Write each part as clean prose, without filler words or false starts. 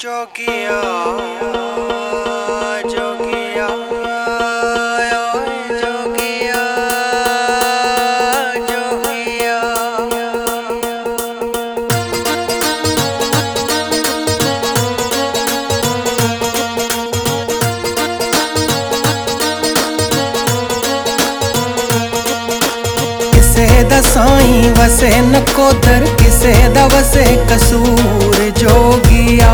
जोगिया जोगिया ओए जोगिया जोगिया किसे दा साईं वसे नकोदर किसे दा वसे कसूर जोगिया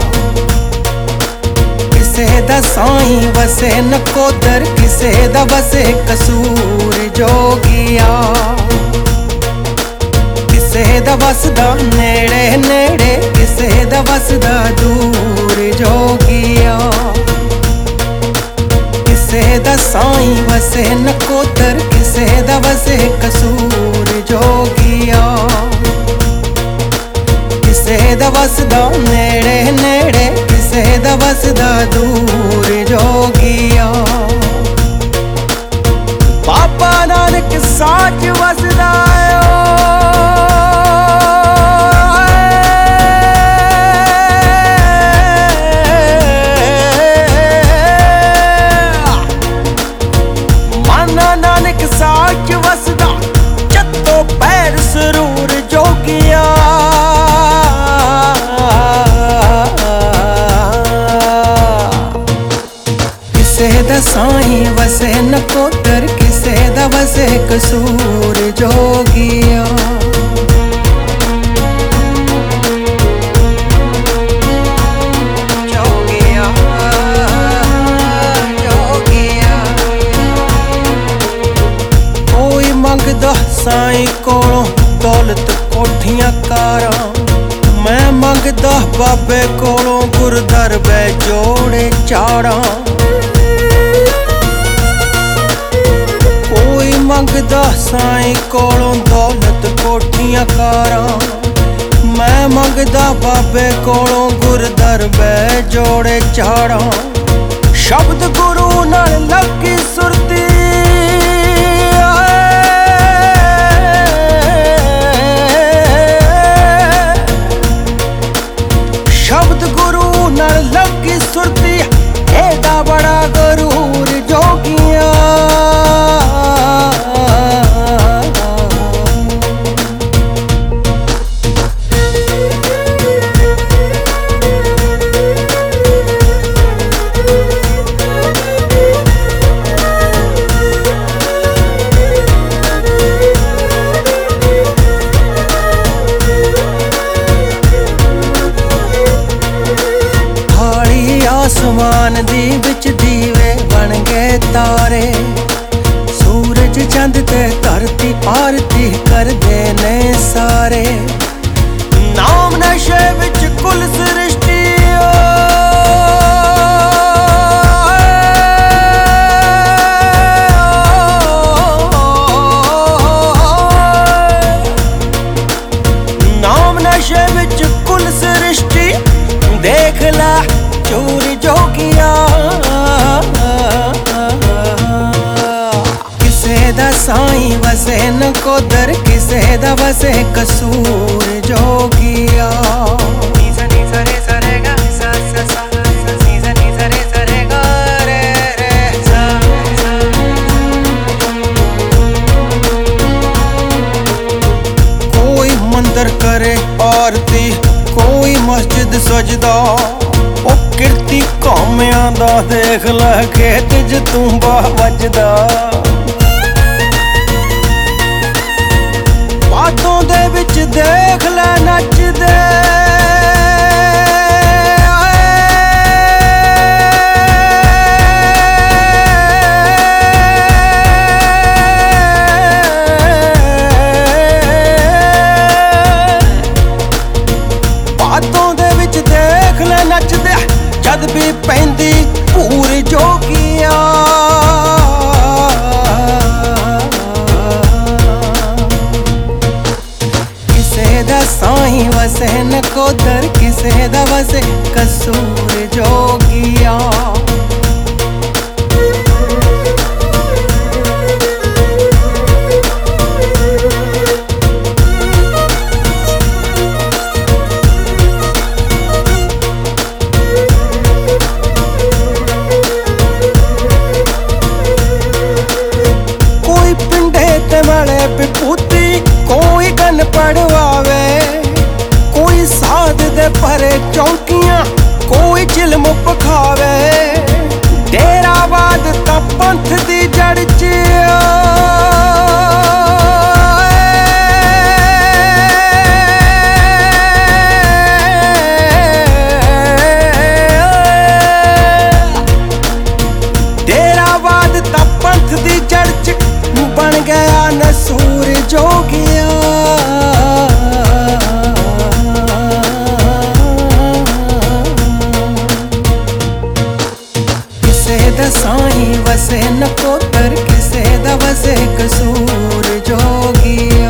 किसे दा साईं वसे नकोदर किसे दा वसे कसूर जोगिया किसे दा वसदा नेड़े नेड़े किसे दा वसदा दूर जोगिया किसे दा साईं वसे नकोदर किसे दा वसे कसूर जोगिया किसे दा वसदा नेड़े नेड़े किसे दा वसदा दूर जोगिया बाबा नानक साच वसदा नानक साच वसदा जत्तो पैर सरूर जोगिया किसे दा साईं वसे नकोदर किसे दा वसे कसूर जोगिया मंगदा साईं कोलों दौलत कोठियां कारां मैं मंगदा बाबे कोलों गुरदर बै जोड़े चाड़ां कोई मंगदा साईं कोलों दौलत कोठियां कारां मैं मंगदा बाबे कोलों गुरदर बै जोड़े चाड़ां शब्द गुरु नाल लगी सुरती लगी सुरती एदा बड़ा गरूर जोगिया आसमान दी विच दीवे बन गए तारे सूरज चंद ते धरती आरती कर दे ने सारे नाम नशे विच कुल सृष्टि नाम नशे विच कुल सृष्टि देख ला चूर जोगिया किसे दा साईं वसे नकोदर किसे दा वसे कसूर जोगिया कोई मंदिर करे आरती कोई मस्जिद सजदा ओ किरती कौमियां दा देख लै खेत च तूंबा वजदा बातों दे विच देख लै नचदे बातों दे विच देख लै नचदे जद भी पैंदी पूर जोगिया किसे दा साईं वसे नकोदर किसे दा वसे कसूर जोगिया चौकियां कोई चिल्म पखावे, डेराबाद तां पंथ दी जड़ च डेराबाद तां पंथ दी जड़ च बन गया नसूर जोगिया। साईं वसे नकोतर, किसे दा वसे कसूर जोगिया।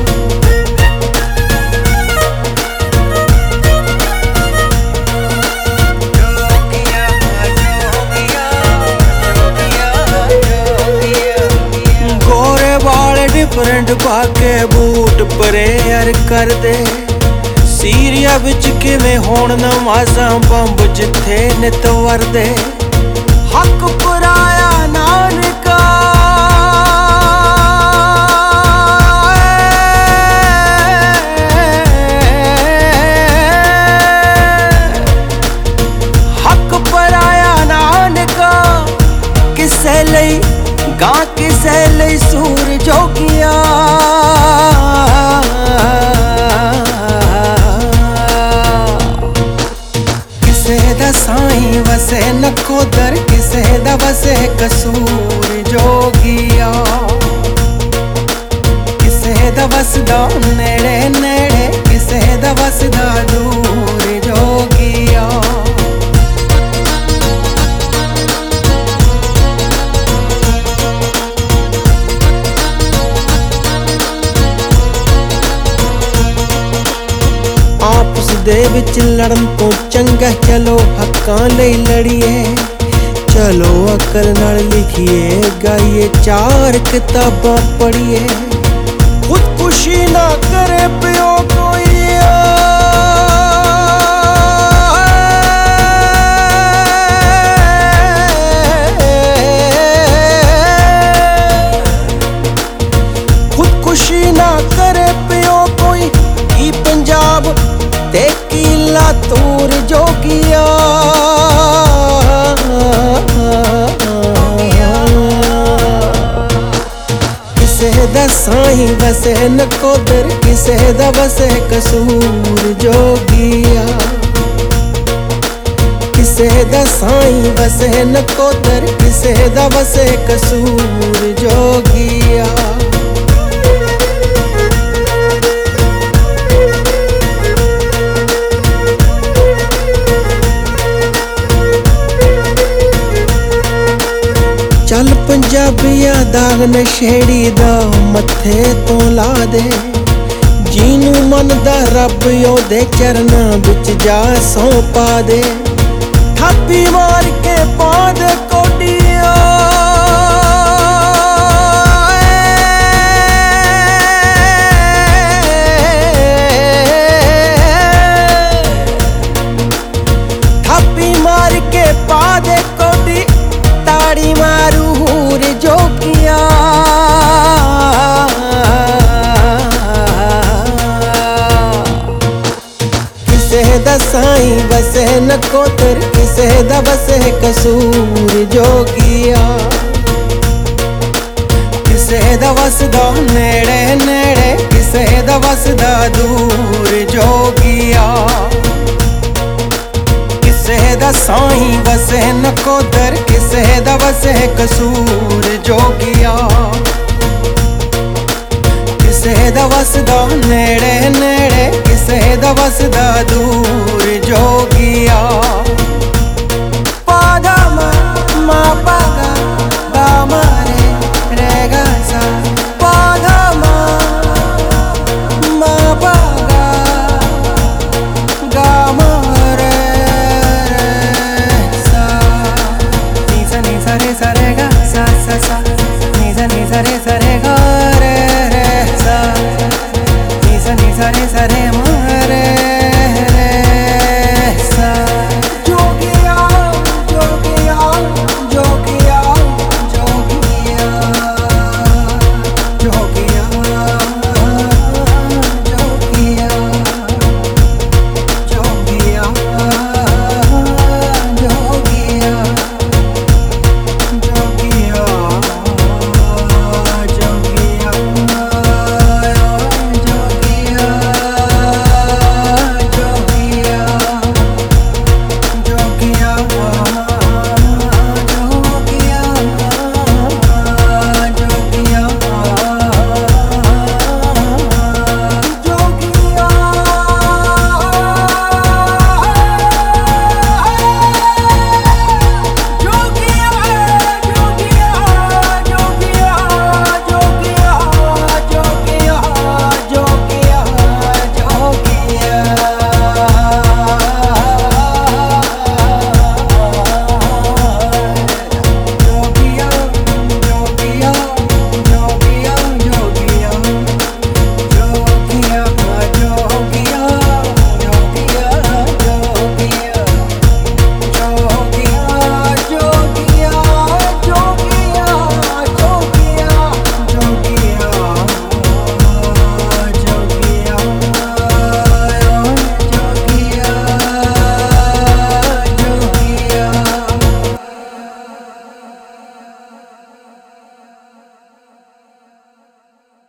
गोरे वाले डिफरेंट पाके बूट प्रेयर कर दे, सीरिया बिच किवें होण नमाज़ां बंब जिथे नित वरदे। हक पुराया नानका हक पुराया नानका, किसे लई गा किसे लई सूर जोगिया। किसे दा साईं वसे नकोदर, किसे दा वसे कसूर जोगिया। किसे दा वसदा नेड़े नेड़े, किसे दा वसदा दूर जोगिया। आपस दे विच लड़न तो चंगा चलो हक्कां लई लड़िए, चलो अकल नाल लिखिए गाइए चार किताबां पढ़िए। खुदकुशी ना करे पियो कोई, खुदकुशी ना करे पियो कोई, की पंजाब ते की लातूर जोगिया। किसे दा साईं वसे नकोदर, किसे दा वसे कसूर जोगिया। किसे दा साईं वसे नकोदर, किसे दा वसे कसूर जोगिया। चल पंजाबिया दाग नशेड़ी दा मत्थे तो ला दे, जीनू मनदा रब ओदे चरना बिच जा सौ पा दे। थापी मार के पा दे कोडिया, थापी मार के पा दे कोडी, ताड़ी मारू हूर जोगिया। किसे दा साईं वसे नकोदर, किसे दा वसे कसूर जोगिया। किसे दा वसदा नेड़े नेड़े, किसे दा वसदा दूर जोगिया। किसे दा साईं वसे नकोदर, किसे दा वसे कसूर जोगिया। किसे दा वसदा नेड़े नेड़े, किसे दा वसदा दूर जोगिया।